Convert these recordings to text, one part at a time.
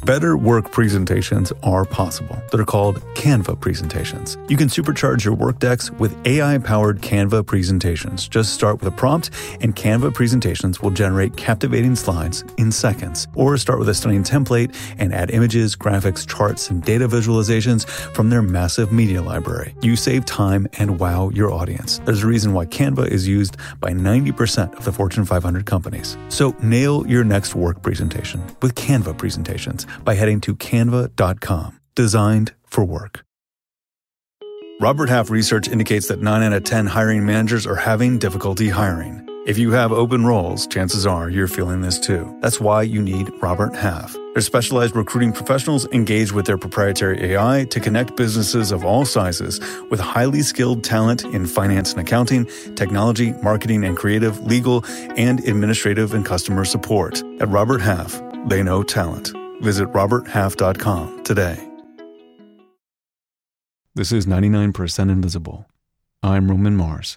Better work presentations are possible. They're called Canva presentations. You can supercharge your work decks with AI-powered Canva presentations. Just start with a prompt, and Canva presentations will generate captivating slides in seconds. Or start with a stunning template and add images, graphics, charts, and data visualizations from their massive media library. You save time and wow your audience. There's a reason why Canva is used by 90% of the Fortune 500 companies. So nail your next work presentation with Canva presentations by heading to canva.com. Designed for work. Robert Half research indicates that 9 out of 10 hiring managers are having difficulty hiring. If you have open roles, chances are you're feeling this too. That's why you need Robert Half. Their specialized recruiting professionals engage with their proprietary AI to connect businesses of all sizes with highly skilled talent in finance and accounting, technology, marketing and creative, legal, and administrative and customer support. At Robert Half, they know talent. Visit roberthalf.com today. This is 99% Invisible. I'm Roman Mars.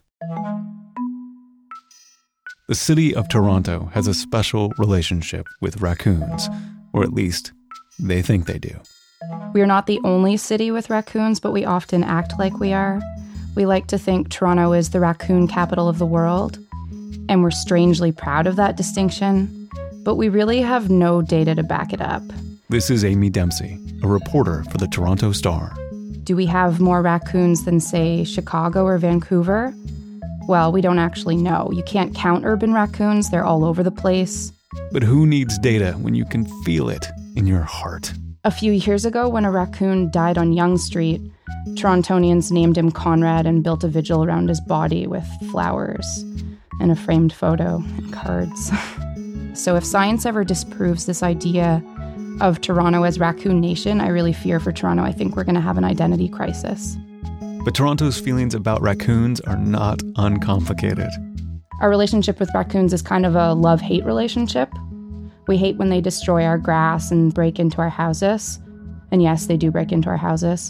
The city of Toronto has a special relationship with raccoons, or at least they think they do. We're not the only city with raccoons, but we often act like we are. We like to think Toronto is the raccoon capital of the world, and we're strangely proud of that distinction, but we really have no data to back it up. This is Amy Dempsey, a reporter for the Toronto Star. Do we have more raccoons than, say, Chicago or Vancouver? Well, we don't actually know. You can't count urban raccoons. They're all over the place. But who needs data when you can feel it in your heart? A few years ago, when a raccoon died on Yonge Street, Torontonians named him Conrad and built a vigil around his body with flowers and a framed photo and cards. So if science ever disproves this idea of Toronto as Raccoon Nation, I really fear for Toronto. I think we're going to have an identity crisis. But Toronto's feelings about raccoons are not uncomplicated. Our relationship with raccoons is kind of a love-hate relationship. We hate when they destroy our grass and break into our houses. And yes, they do break into our houses.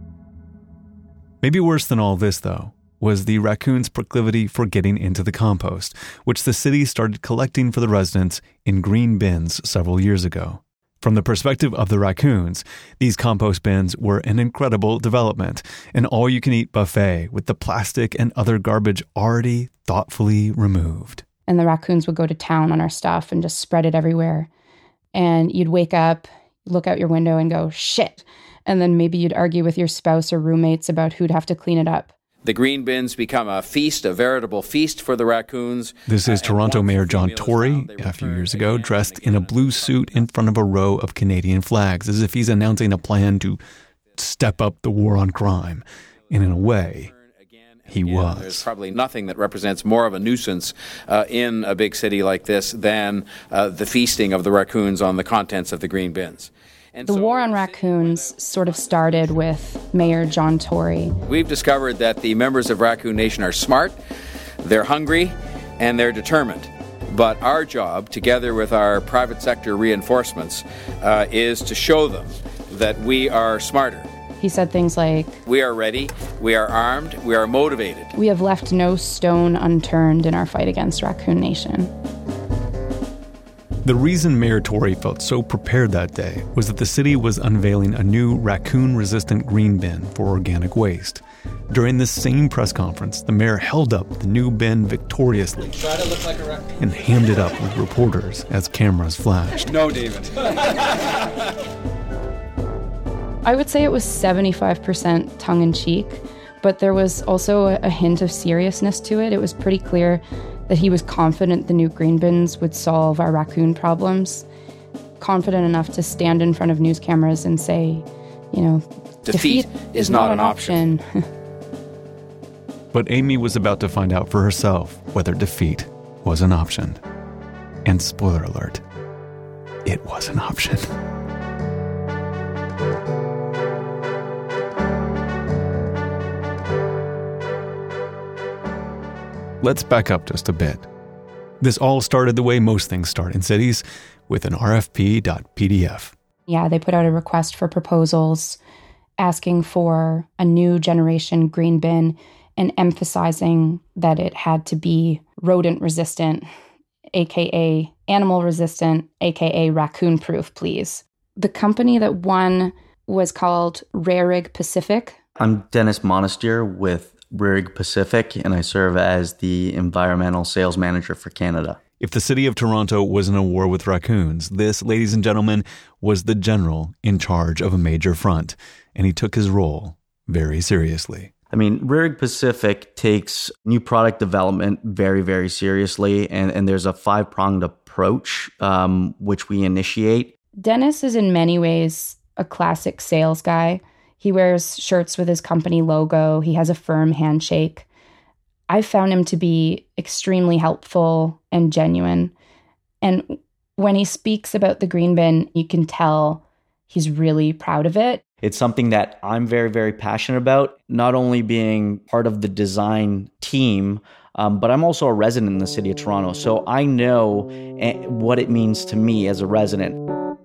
Maybe worse than all this, though, was the raccoons' proclivity for getting into the compost, which the city started collecting for the residents in green bins several years ago. From the perspective of the raccoons, these compost bins were an incredible development, an all-you-can-eat buffet with the plastic and other garbage already thoughtfully removed. And the raccoons would go to town on our stuff and just spread it everywhere. And you'd wake up, look out your window and go, shit. And then maybe you'd argue with your spouse or roommates about who'd have to clean it up. The green bins become a feast, a veritable feast for the raccoons. This is Toronto Mayor John Tory, a few years ago, dressed in a blue suit in front of a row of Canadian flags, as if he's announcing a plan to step up the war on crime. And in a way, he was. There's probably nothing that represents more of a nuisance in a big city like this than the feasting of the raccoons on the contents of the green bins. The war on raccoons sort of started with Mayor John Tory. We've discovered that the members of Raccoon Nation are smart, they're hungry, and they're determined. But our job, together with our private sector reinforcements, is to show them that we are smarter. He said things like, we are ready, we are armed, we are motivated. We have left no stone unturned in our fight against Raccoon Nation. The reason Mayor Tory felt so prepared that day was that the city was unveiling a new raccoon-resistant green bin for organic waste. During this same press conference, the mayor held up the new bin victoriously and hammed it up with reporters as cameras flashed. No, David. I would say it was 75% tongue-in-cheek, but there was also a hint of seriousness to it. It was pretty clear that he was confident the new green bins would solve our raccoon problems, confident enough to stand in front of news cameras and say, you know, defeat is not an option. But Amy was about to find out for herself whether defeat was an option. And spoiler alert, it was an option. Let's back up just a bit. This all started the way most things start in cities, with an RFP.pdf. Yeah, they put out a request for proposals asking for a new generation green bin and emphasizing that it had to be rodent resistant, aka animal resistant, aka raccoon proof, please. The company that won was called Rarig Pacific. I'm Dennis Monastir with Rarig Pacific, and I serve as the environmental sales manager for Canada. If the city of Toronto was in a war with raccoons, this, ladies and gentlemen, was the general in charge of a major front, and he took his role very seriously. I mean, Rarig Pacific takes new product development very, very seriously, and there's a 5-pronged approach which we initiate. Dennis is in many ways a classic sales guy. He wears shirts with his company logo. He has a firm handshake. I found him to be extremely helpful and genuine. And when he speaks about the green bin, you can tell he's really proud of it. It's something that I'm very, very passionate about, not only being part of the design team, but I'm also a resident in the city of Toronto. So I know what it means to me as a resident.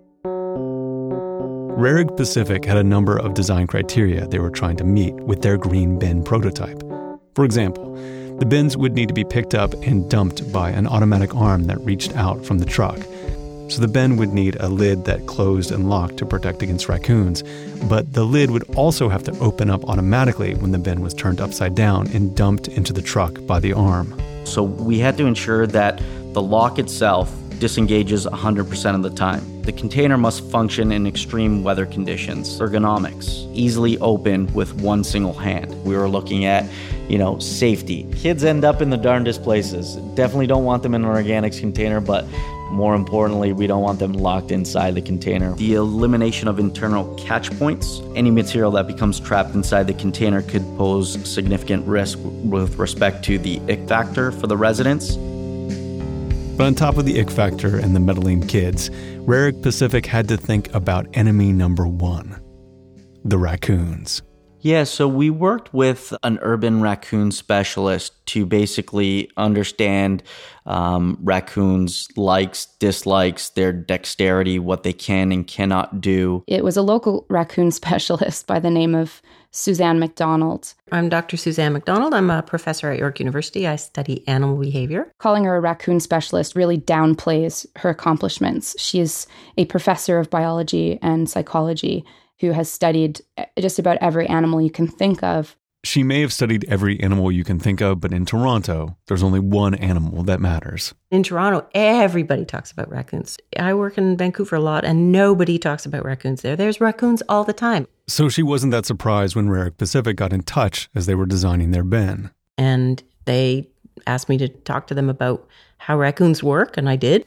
Rarig Pacific had a number of design criteria they were trying to meet with their green bin prototype. For example, the bins would need to be picked up and dumped by an automatic arm that reached out from the truck. So the bin would need a lid that closed and locked to protect against raccoons, but the lid would also have to open up automatically when the bin was turned upside down and dumped into the truck by the arm. So we had to ensure that the lock itself disengages 100% of the time. The container must function in extreme weather conditions. Ergonomics, easily open with one single hand. We were looking at, safety. Kids end up in the darndest places. Definitely don't want them in an organics container, but more importantly, we don't want them locked inside the container. The elimination of internal catch points. Any material that becomes trapped inside the container could pose significant risk with respect to the ick factor for the residents. But on top of the ick factor and the meddling kids, Rarig Pacific had to think about enemy number one, the raccoons. Yeah, so we worked with an urban raccoon specialist to basically understand raccoons' likes, dislikes, their dexterity, what they can and cannot do. It was a local raccoon specialist by the name of Suzanne McDonald. I'm Dr. Suzanne McDonald. I'm a professor at York University. I study animal behavior. Calling her a raccoon specialist really downplays her accomplishments. She is a professor of biology and psychology who has studied just about every animal you can think of. She may have studied every animal you can think of, but in Toronto, there's only one animal that matters. In Toronto, everybody talks about raccoons. I work in Vancouver a lot, and nobody talks about raccoons there. There's raccoons all the time. So she wasn't that surprised when Rarig Pacific got in touch as they were designing their bin. And they asked me to talk to them about how raccoons work, and I did.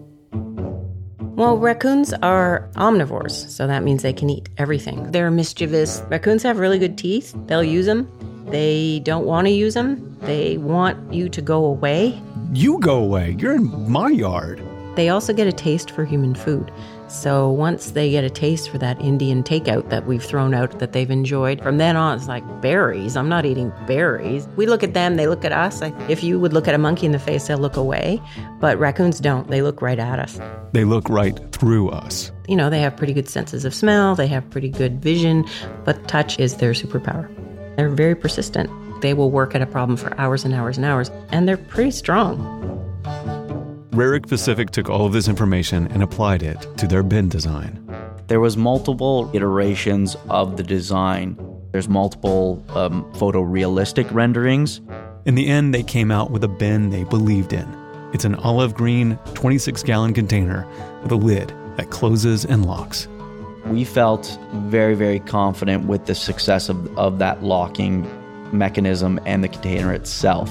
Well, raccoons are omnivores, so that means they can eat everything. They're mischievous. Raccoons have really good teeth. They'll use them. They don't want to use them. They want you to go away. You go away. You're in my yard. They also get a taste for human food. So once they get a taste for that Indian takeout that we've thrown out that they've enjoyed, from then on it's like berries. I'm not eating berries. We look at them, they look at us. If you would look at a monkey in the face, they'll look away. But raccoons don't. They look right at us. They look right through us. They have pretty good senses of smell. They have pretty good vision. But touch is their superpower. They're very persistent. They will work at a problem for hours and hours and hours. And they're pretty strong. Rarig Pacific took all of this information and applied it to their bin design. There was multiple iterations of the design. There's multiple photorealistic renderings. In the end, they came out with a bin they believed in. It's an olive green, 26-gallon container with a lid that closes and locks. We felt very, very confident with the success of that locking mechanism and the container itself.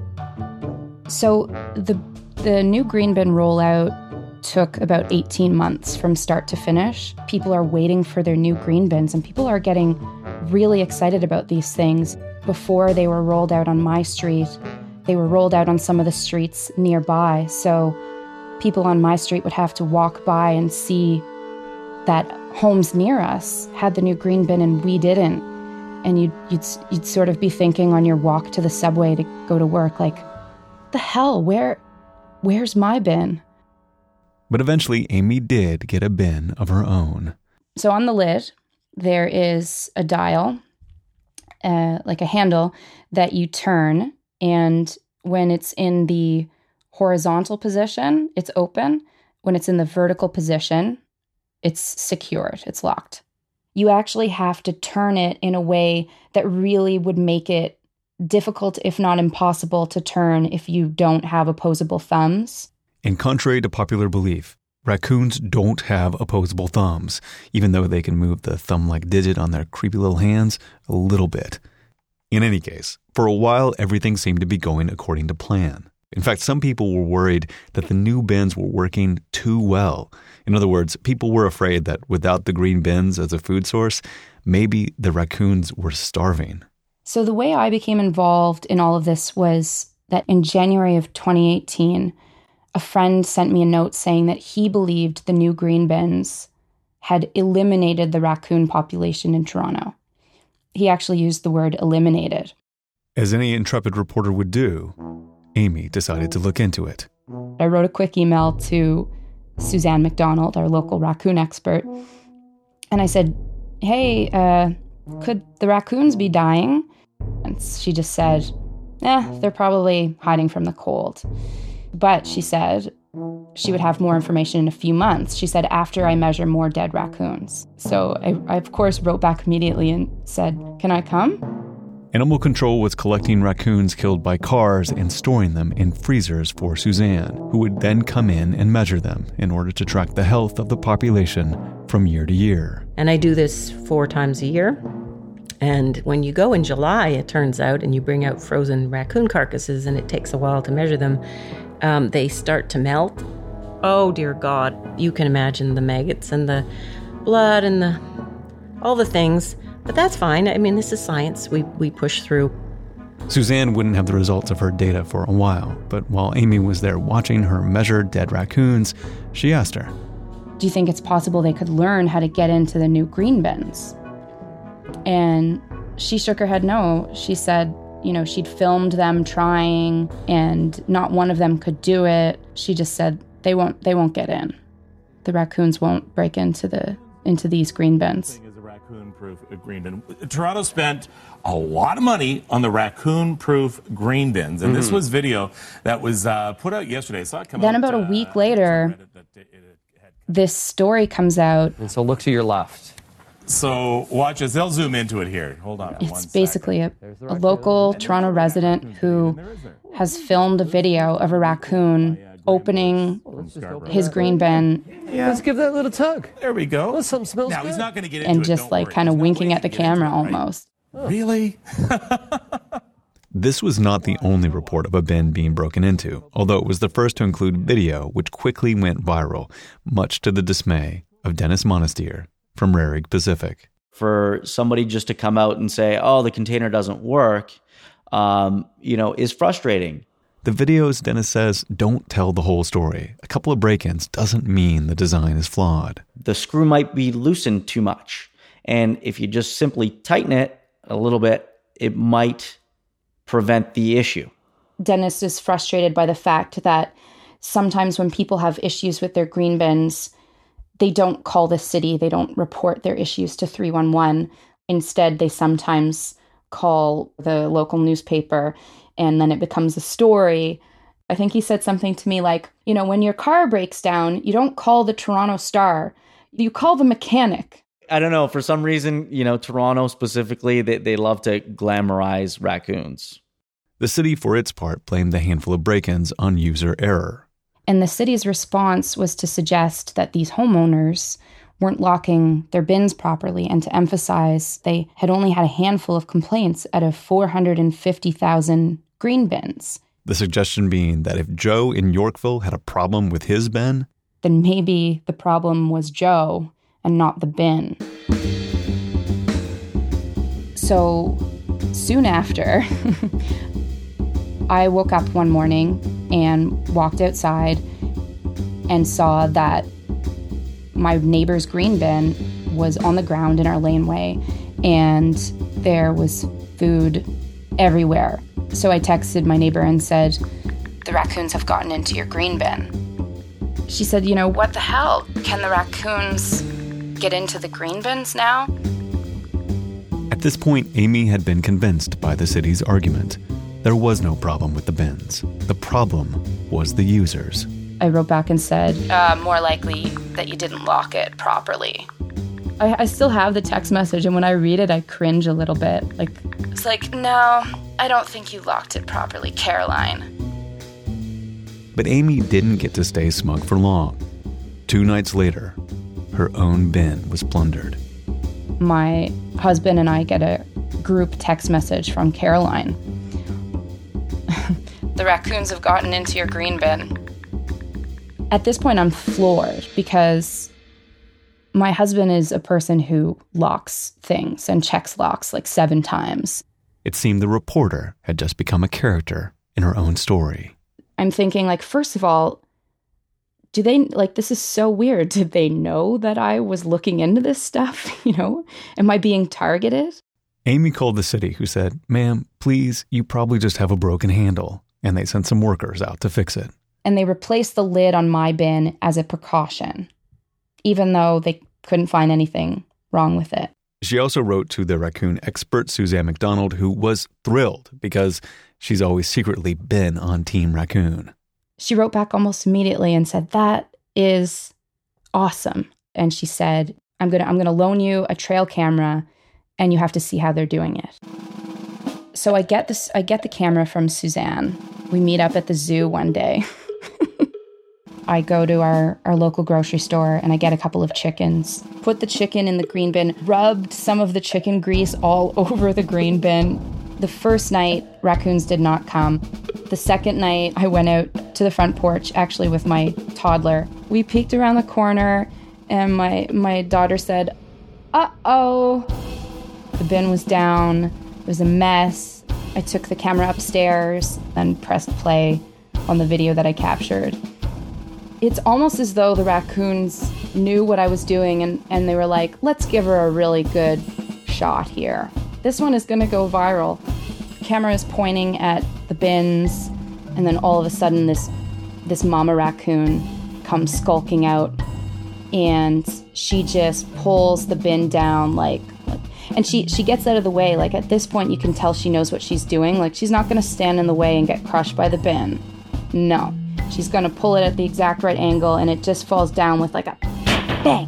So the new green bin rollout took about 18 months from start to finish. People are waiting for their new green bins, and people are getting really excited about these things. Before they were rolled out on my street, they were rolled out on some of the streets nearby. So people on my street would have to walk by and see that homes near us had the new green bin and we didn't. And you'd sort of be thinking on your walk to the subway to go to work, like, the hell, where's my bin? But eventually, Amy did get a bin of her own. So on the lid, there is a dial, like a handle, that you turn. And when it's in the horizontal position, it's open. When it's in the vertical position, it's secured, it's locked. You actually have to turn it in a way that really would make it difficult, if not impossible, to turn if you don't have opposable thumbs. And contrary to popular belief, raccoons don't have opposable thumbs, even though they can move the thumb-like digit on their creepy little hands a little bit. In any case, for a while, everything seemed to be going according to plan. In fact, some people were worried that the new bins were working too well. In other words, people were afraid that without the green bins as a food source, maybe the raccoons were starving. So the way I became involved in all of this was that in January of 2018, a friend sent me a note saying that he believed the new green bins had eliminated the raccoon population in Toronto. He actually used the word eliminated. As any intrepid reporter would do, Amy decided to look into it. I wrote a quick email to Suzanne McDonald, our local raccoon expert, and I said, hey, could the raccoons be dying? And she just said, they're probably hiding from the cold. But she said she would have more information in a few months. She said, after I measure more dead raccoons. So I of course, wrote back immediately and said, can I come? Animal Control was collecting raccoons killed by cars and storing them in freezers for Suzanne, who would then come in and measure them in order to track the health of the population from year to year. And I do this 4 times a year. And when you go in July, it turns out, and you bring out frozen raccoon carcasses, and it takes a while to measure them, they start to melt. Oh, dear God. You can imagine the maggots and the blood and all the things. But that's fine. I mean, this is science. We push through. Suzanne wouldn't have the results of her data for a while, but while Amy was there watching her measure dead raccoons, she asked her, do you think it's possible they could learn how to get into the new green bins? And she shook her head no. She said, she'd filmed them trying and not one of them could do it. She just said, they won't get in. The raccoons won't break into these green bins. Raccoon-proof green bin. Toronto spent a lot of money on the raccoon-proof green bins, and this was video that was put out yesterday. I saw it come then out, about a week later, this story comes out. And so look to your left. So watch as they'll zoom into it here. Hold on. It's basically a local Toronto resident who has filmed a video of a raccoon opening his green bin. Yeah. Let's give that a little tug. There we go. Well, something smells now, good. He's not going to get into it. And just kind of winking at the camera almost. Really? This was not the only report of a bin being broken into, although it was the first to include video, which quickly went viral, much to the dismay of Dennis Monastir from Rarig Pacific. For somebody just to come out and say, oh, the container doesn't work, is frustrating. The videos, Dennis says, don't tell the whole story. A couple of break-ins doesn't mean the design is flawed. The screw might be loosened too much. And if you just simply tighten it a little bit, it might prevent the issue. Dennis is frustrated by the fact that sometimes when people have issues with their green bins, they don't call the city, they don't report their issues to 311. Instead, they sometimes call the local newspaper, and then it becomes a story. I think he said something to me like, when your car breaks down, you don't call the Toronto Star, you call the mechanic. I don't know. For some reason, Toronto specifically, they love to glamorize raccoons. The city, for its part, blamed the handful of break-ins on user error. And the city's response was to suggest that these homeowners weren't locking their bins properly and to emphasize they had only had a handful of complaints out of 450,000 green bins. The suggestion being that if Joe in Yorkville had a problem with his bin, then maybe the problem was Joe and not the bin. So soon after, I woke up one morning and walked outside and saw that my neighbor's green bin was on the ground in our laneway and there was food everywhere. So I texted my neighbor and said, the raccoons have gotten into your green bin. She said, what the hell? Can the raccoons get into the green bins now? At this point, Amy had been convinced by the city's argument. There was no problem with the bins. The problem was the users. I wrote back and said, more likely that you didn't lock it properly. I still have the text message, and when I read it, I cringe a little bit. It's like, no, I don't think you locked it properly, Caroline. But Amy didn't get to stay smug for long. 2 nights later, her own bin was plundered. My husband and I get a group text message from Caroline. The raccoons have gotten into your green bin. At this point, I'm floored because my husband is a person who locks things and checks locks 7 times. It seemed the reporter had just become a character in her own story. I'm thinking, first of all, do they, this is so weird. Did they know that I was looking into this stuff? Am I being targeted? Amy called the city, who said, "Ma'am, please, you probably just have a broken handle." And they sent some workers out to fix it. And they replaced the lid on my bin as a precaution, even though they couldn't find anything wrong with it. She also wrote to the raccoon expert, Suzanne McDonald, who was thrilled because she's always secretly been on Team Raccoon. She wrote back almost immediately and said, "That is awesome." And she said, I'm gonna loan you a trail camera and you have to see how they're doing it. So I get the camera from Suzanne. We meet up at the zoo one day. I go to our local grocery store and I get a couple of chickens, put the chicken in the green bin, rubbed some of the chicken grease all over the green bin. The first night, raccoons did not come. The second night, I went out to the front porch, actually with my toddler. We peeked around the corner and my daughter said, "Uh-oh." The bin was down. It was a mess. I took the camera upstairs and pressed play on the video that I captured. It's almost as though the raccoons knew what I was doing and they were like, let's give her a really good shot here. This one is going to go viral. The camera is pointing at the bins, and then all of a sudden this mama raccoon comes skulking out, and she just pulls the bin down and she gets out of the way. At this point, you can tell she knows what she's doing. She's not going to stand in the way and get crushed by the bin. No. She's going to pull it at the exact right angle, and it just falls down with a bang.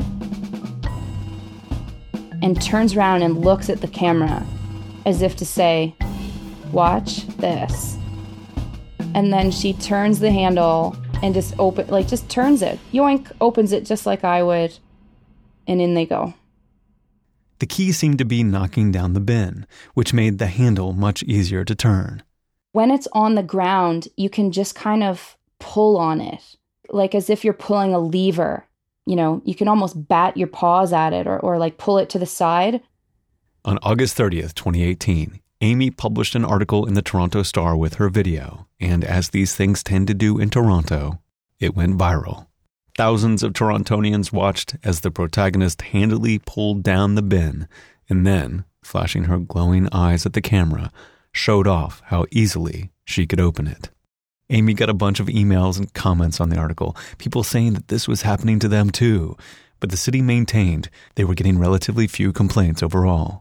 And turns around and looks at the camera as if to say, "Watch this." And then she turns the handle and just turns it. Yoink, opens it just like I would, and in they go. The key seemed to be knocking down the bin, which made the handle much easier to turn. When it's on the ground, you can just kind of pull on it, as if you're pulling a lever. You can almost bat your paws at it or pull it to the side. On August 30th, 2018, Amy published an article in the Toronto Star with her video, and as these things tend to do in Toronto, it went viral. Thousands of Torontonians watched as the protagonist handily pulled down the bin and then, flashing her glowing eyes at the camera, showed off how easily she could open it. Amy got a bunch of emails and comments on the article, people saying that this was happening to them too, but the city maintained they were getting relatively few complaints overall.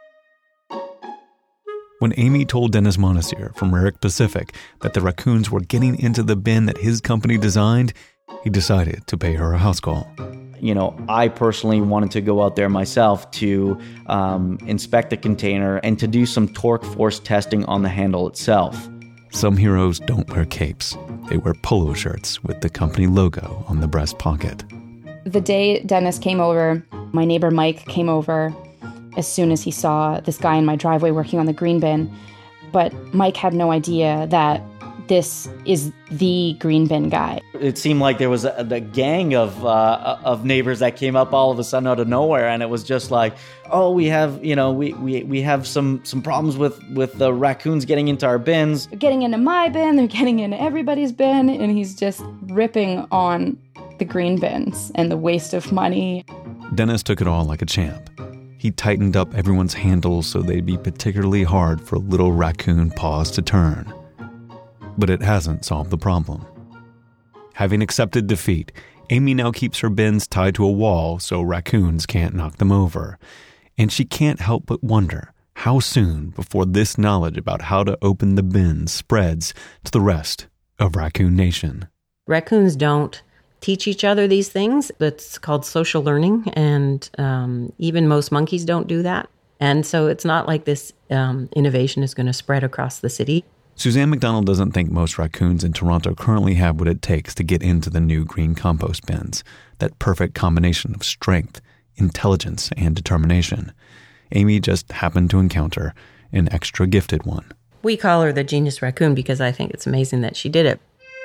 When Amy told Dennis Monasir from Rarick Pacific that the raccoons were getting into the bin that his company designed, he decided to pay her a house call. I personally wanted to go out there myself to inspect the container and to do some torque force testing on the handle itself. Some heroes don't wear capes. They wear polo shirts with the company logo on the breast pocket. The day Dennis came over, my neighbor Mike came over as soon as he saw this guy in my driveway working on the green bin. But Mike had no idea that this is the green bin guy. It seemed like there was a gang of neighbors that came up all of a sudden out of nowhere, and it was just like, oh, we have we have some problems with the raccoons getting into our bins. They're getting into my bin, they're getting into everybody's bin, and he's just ripping on the green bins and the waste of money. Dennis took it all like a champ. He tightened up everyone's handles so they'd be particularly hard for little raccoon paws to turn. But it hasn't solved the problem. Having accepted defeat, Amy now keeps her bins tied to a wall so raccoons can't knock them over. And she can't help but wonder how soon before this knowledge about how to open the bins spreads to the rest of Raccoon Nation. Raccoons don't teach each other these things. That's called social learning, and even most monkeys don't do that. And so it's not like this innovation is going to spread across the city. Suzanne McDonald doesn't think most raccoons in Toronto currently have what it takes to get into the new green compost bins, that perfect combination of strength, intelligence, and determination. Amy just happened to encounter an extra gifted one. We call her the genius raccoon because I think it's amazing that she did it.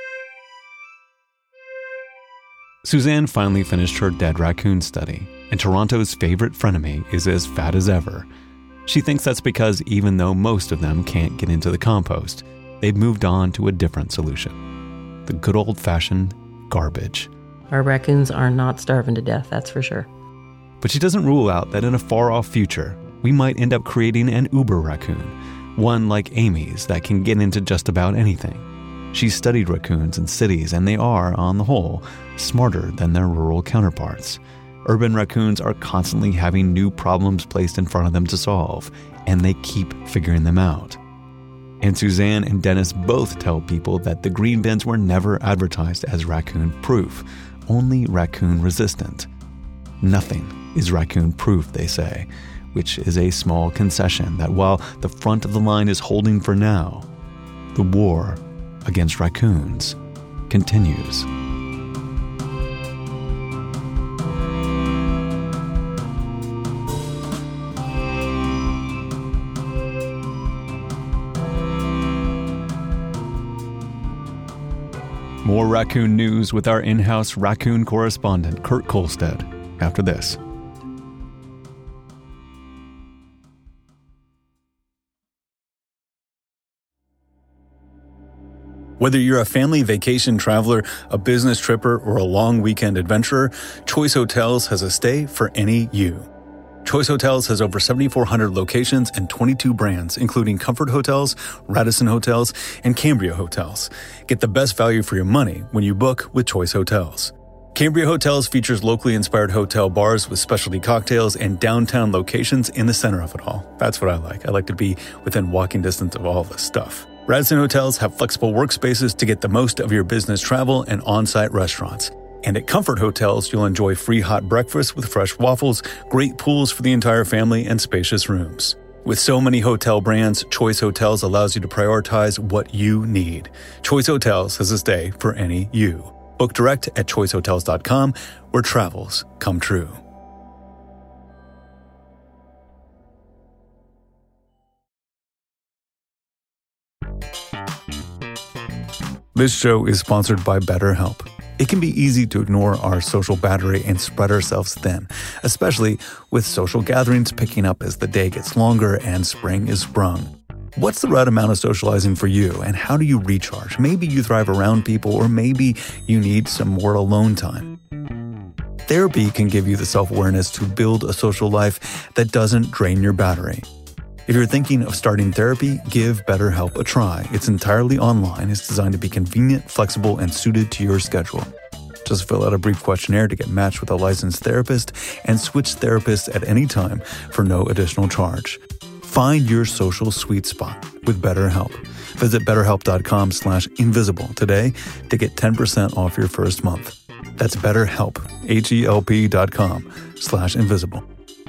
Suzanne finally finished her dead raccoon study, and Toronto's favorite frenemy is as fat as ever. She thinks that's because even though most of them can't get into the compost, they've moved on to a different solution. The good old-fashioned garbage. Our raccoons are not starving to death, that's for sure. But she doesn't rule out that in a far-off future, we might end up creating an Uber raccoon, one like Amy's that can get into just about anything. She's studied raccoons in cities, and they are, on the whole, smarter than their rural counterparts. Urban raccoons are constantly having new problems placed in front of them to solve, and they keep figuring them out. And Suzanne and Dennis both tell people that the green bins were never advertised as raccoon-proof, only raccoon-resistant. Nothing is raccoon-proof, they say, which is a small concession that while the front of the line is holding for now, the war against raccoons continues. More raccoon news with our in-house raccoon correspondent, Kurt Kolstad, after this. Whether you're a family vacation traveler, a business tripper, or a long weekend adventurer, Choice Hotels has a stay for any you. Choice Hotels has over 7,400 locations and 22 brands, including Comfort Hotels, Radisson Hotels, and Cambria Hotels. Get the best value for your money when you book with Choice Hotels. Cambria Hotels features locally inspired hotel bars with specialty cocktails and downtown locations in the center of it all. That's what I like. I like to be within walking distance of all this stuff. Radisson Hotels have flexible workspaces to get the most of your business travel and on-site restaurants. And at Comfort Hotels, you'll enjoy free hot breakfast with fresh waffles, great pools for the entire family, and spacious rooms. With so many hotel brands, Choice Hotels allows you to prioritize what you need. Choice Hotels has a stay for any you. Book direct at choicehotels.com, where travels come true. This show is sponsored by BetterHelp. It can be easy to ignore our social battery and spread ourselves thin, especially with social gatherings picking up as the day gets longer and spring is sprung. What's the right amount of socializing for you, and how do you recharge? Maybe you thrive around people, or maybe you need some more alone time. Therapy can give you the self-awareness to build a social life that doesn't drain your battery. If you're thinking of starting therapy, give BetterHelp a try. It's entirely online. It's designed to be convenient, flexible, and suited to your schedule. Just fill out a brief questionnaire to get matched with a licensed therapist and switch therapists at any time for no additional charge. Find your social sweet spot with BetterHelp. Visit BetterHelp.com /invisible today to get 10% off your first month. That's BetterHelp, HELP.com /invisible.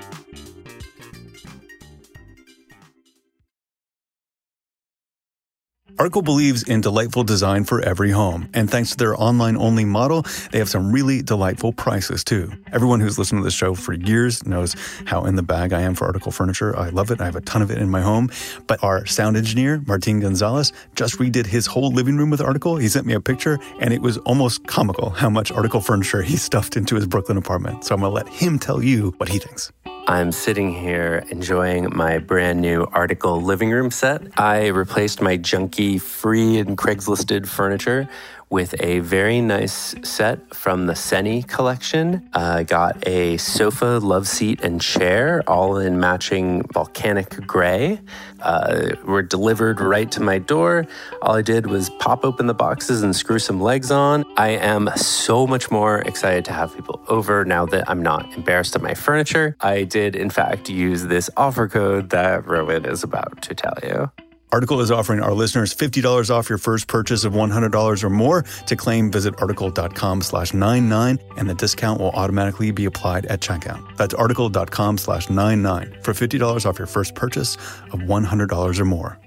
Article believes in delightful design for every home, and thanks to their online-only model, they have some really delightful prices, too. Everyone who's listened to this show for years knows how in the bag I am for Article furniture. I love it. I have a ton of it in my home. But our sound engineer, Martin Gonzalez, just redid his whole living room with Article. He sent me a picture, and it was almost comical how much Article furniture he stuffed into his Brooklyn apartment. So I'm going to let him tell you what he thinks. I'm sitting here enjoying my brand new Article living room set. I replaced my junky free and Craigslisted furniture with a very nice set from the Seni collection. I got a sofa, love seat, and chair, all in matching volcanic gray. Were delivered right to my door. All I did was pop open the boxes and screw some legs on. I am so much more excited to have people over now that I'm not embarrassed of my furniture. I did, in fact, use this offer code that Rowan is about to tell you. Article is offering our listeners $50 off your first purchase of $100 or more. To claim, visit article.com/99, and the discount will automatically be applied at checkout. That's article.com/99 for $50 off your first purchase of $100 or more.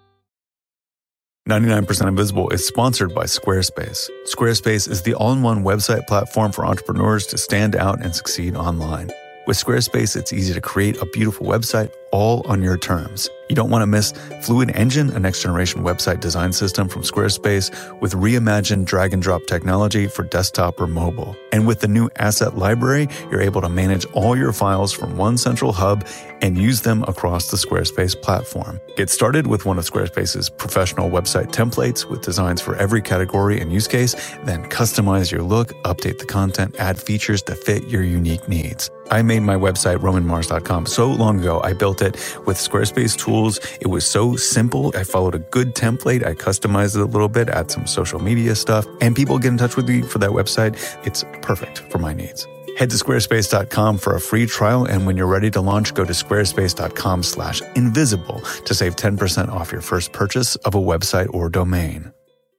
99% Invisible is sponsored by Squarespace. Squarespace is the all-in-one website platform for entrepreneurs to stand out and succeed online. With Squarespace, it's easy to create a beautiful website all on your terms. You don't want to miss Fluid Engine, a next-generation website design system from Squarespace with reimagined drag-and-drop technology for desktop or mobile. And with the new Asset Library, you're able to manage all your files from one central hub and use them across the Squarespace platform. Get started with one of Squarespace's professional website templates with designs for every category and use case, then customize your look, update the content, add features to fit your unique needs. I made my website, romanmars.com, so long ago. I built it with Squarespace tools. It was so simple. I followed a good template. I customized it a little bit, add some social media stuff, and people get in touch with me for that website. It's perfect for my needs. Head to squarespace.com for a free trial, and when you're ready to launch, go to squarespace.com/invisible to save 10% off your first purchase of a website or domain.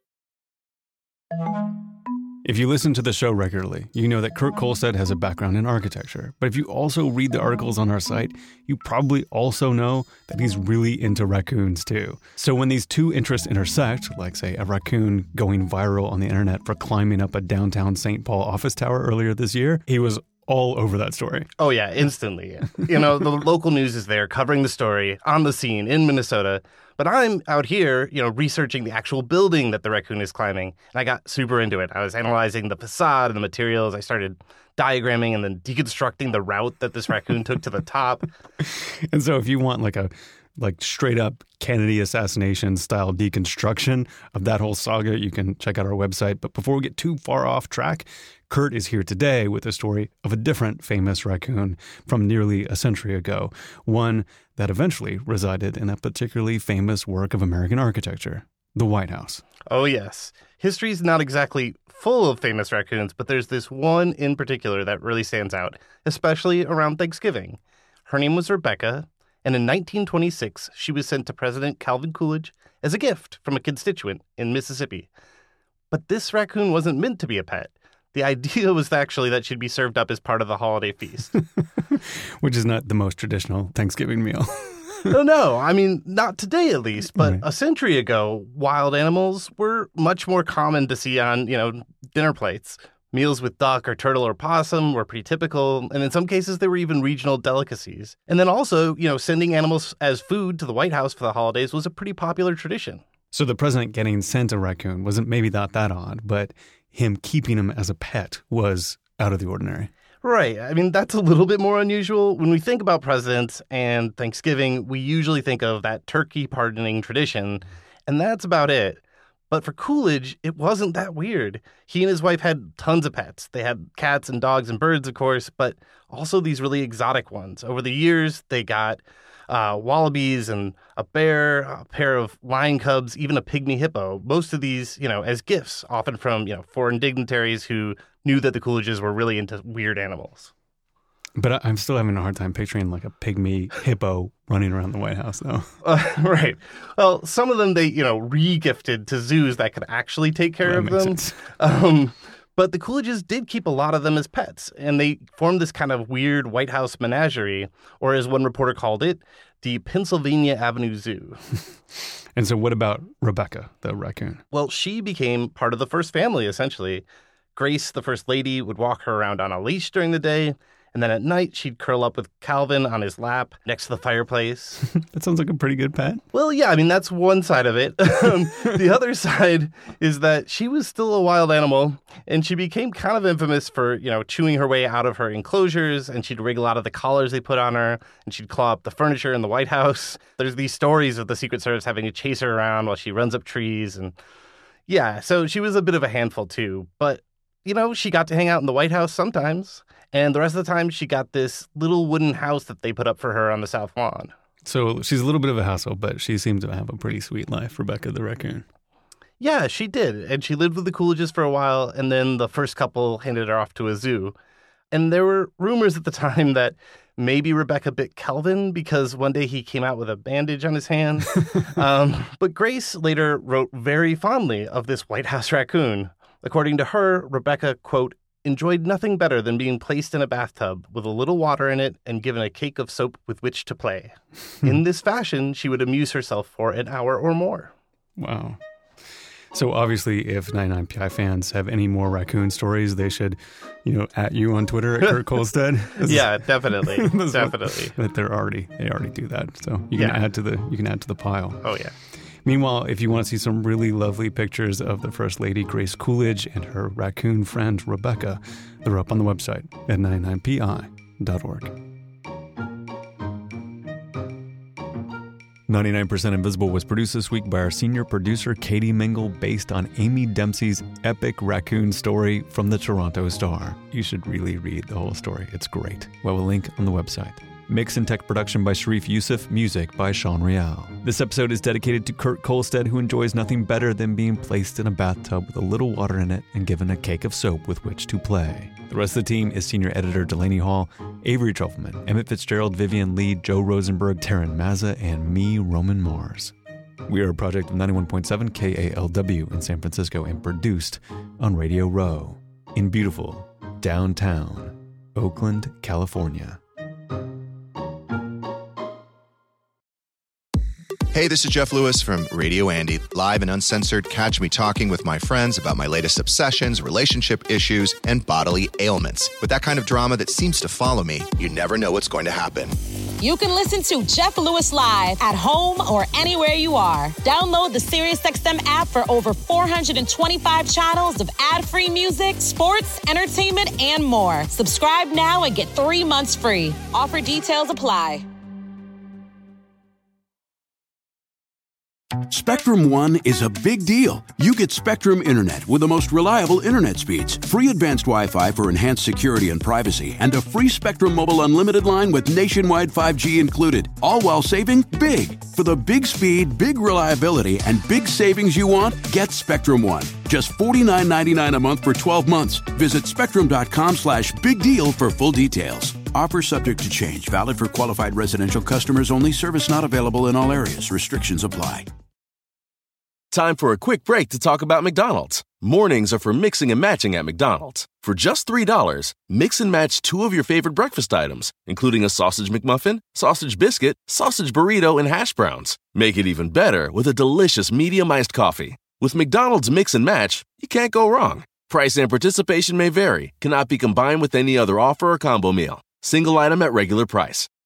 If you listen to the show regularly, you know that Kurt Kohlstedt has a background in architecture. But if you also read the articles on our site, you probably also know that he's really into raccoons too. So when these two interests intersect, like say a raccoon going viral on the internet for climbing up a downtown St. Paul office tower earlier this year, he was all over that story. Oh yeah, instantly. You know, the local news is there covering the story on the scene in Minnesota. But I'm out here, researching the actual building that the raccoon is climbing. And I got super into it. I was analyzing the facade and the materials. I started diagramming and then deconstructing the route that this raccoon took to the top. And so if you want like straight up Kennedy assassination style deconstruction of that whole saga, you can check out our website. But before we get too far off track, Kurt is here today with a story of a different famous raccoon from nearly a century ago, one that eventually resided in a particularly famous work of American architecture, the White House. Oh, yes. History's not exactly full of famous raccoons, but there's this one in particular that really stands out, especially around Thanksgiving. Her name was Rebecca, and in 1926, she was sent to President Calvin Coolidge as a gift from a constituent in Mississippi. But this raccoon wasn't meant to be a pet. The idea was actually that she'd be served up as part of the holiday feast. Which is not the most traditional Thanksgiving meal. No, I mean, not today at least, but a century ago, wild animals were much more common to see on, dinner plates. Meals with duck or turtle or possum were pretty typical, and in some cases they were even regional delicacies. And then also, sending animals as food to the White House for the holidays was a pretty popular tradition. So the president getting sent a raccoon wasn't maybe not that odd, but him keeping him as a pet was out of the ordinary. Right. I mean, that's a little bit more unusual. When we think about presidents and Thanksgiving, we usually think of that turkey pardoning tradition, and that's about it. But for Coolidge, it wasn't that weird. He and his wife had tons of pets. They had cats and dogs and birds, of course, but also these really exotic ones. Over the years, they got wallabies and a bear, a pair of lion cubs, even a pygmy hippo. Most of these, as gifts, often from, foreign dignitaries who knew that the Coolidges were really into weird animals. But I'm still having a hard time picturing like a pygmy hippo running around the White House, though. Right. Well, some of them they, re-gifted to zoos that could actually take care of them. But the Coolidges did keep a lot of them as pets, and they formed this kind of weird White House menagerie, or as one reporter called it, the Pennsylvania Avenue Zoo. And so what about Rebecca, the raccoon? Well, she became part of the first family, essentially. Grace, the first lady, would walk her around on a leash during the day, and then at night, she'd curl up with Calvin on his lap next to the fireplace. That sounds like a pretty good pet. Well, yeah, I mean, that's one side of it. The other side is that she was still a wild animal, and she became kind of infamous for, chewing her way out of her enclosures, and she'd wriggle out of the collars they put on her, and she'd claw up the furniture in the White House. There's these stories of the Secret Service having to chase her around while she runs up trees, and yeah, so she was a bit of a handful too. But, she got to hang out in the White House sometimes. And the rest of the time, she got this little wooden house that they put up for her on the South Lawn. So she's a little bit of a hassle, but she seems to have a pretty sweet life, Rebecca the raccoon. Yeah, she did. And she lived with the Coolidges for a while, and then the first couple handed her off to a zoo. And there were rumors at the time that maybe Rebecca bit Calvin because one day he came out with a bandage on his hand. But Grace later wrote very fondly of this White House raccoon. According to her, Rebecca, quote, enjoyed nothing better than being placed in a bathtub with a little water in it and given a cake of soap with which to play. In this fashion, she would amuse herself for an hour or more. Wow. So obviously, if 99PI fans have any more raccoon stories, they should, at you on Twitter at Kurt Kolstad. Yeah, definitely, definitely. But they already do that, so you can add to the pile. Oh yeah. Meanwhile, if you want to see some really lovely pictures of the First Lady Grace Coolidge and her raccoon friend Rebecca, they're up on the website at 99pi.org. 99% Invisible was produced this week by our senior producer, Katie Mingle, based on Amy Dempsey's epic raccoon story from the Toronto Star. You should really read the whole story. It's great. We'll have a link on the website. Mix and tech production by Sharif Youssef, music by Sean Real. This episode is dedicated to Kurt Kolstad, who enjoys nothing better than being placed in a bathtub with a little water in it and given a cake of soap with which to play. The rest of the team is senior editor Delaney Hall, Avery Trufelman, Emmett Fitzgerald, Vivian Lee, Joe Rosenberg, Taryn Mazza, and me, Roman Mars. We are a project of 91.7 KALW in San Francisco and produced on Radio Row in beautiful downtown Oakland, California. Hey, this is Jeff Lewis from Radio Andy, live and uncensored. Catch me talking with my friends about my latest obsessions, relationship issues, and bodily ailments. With that kind of drama that seems to follow me, you never know what's going to happen. You can listen to Jeff Lewis live at home or anywhere you are. Download the SiriusXM app for over 425 channels of ad-free music, sports, entertainment, and more. Subscribe now and get 3 months free. Offer details apply. Spectrum One is a big deal. You get Spectrum Internet with the most reliable internet speeds, free advanced Wi-Fi for enhanced security and privacy, and a free Spectrum Mobile Unlimited line with nationwide 5G included, all while saving big. For the big speed, big reliability, and big savings you want, get Spectrum One. Just $49.99 a month for 12 months. Visit spectrum.com/big deal for full details. Offer subject to change. Valid for qualified residential customers only. Service not available in all areas. Restrictions apply. Time for a quick break to talk about McDonald's. Mornings are for mixing and matching at McDonald's. For just $3, mix and match 2 of your favorite breakfast items, including a sausage McMuffin, sausage biscuit, sausage burrito, and hash browns. Make it even better with a delicious medium iced coffee. With McDonald's Mix and Match, you can't go wrong. Price and participation may vary. Cannot be combined with any other offer or combo meal. Single item at regular price.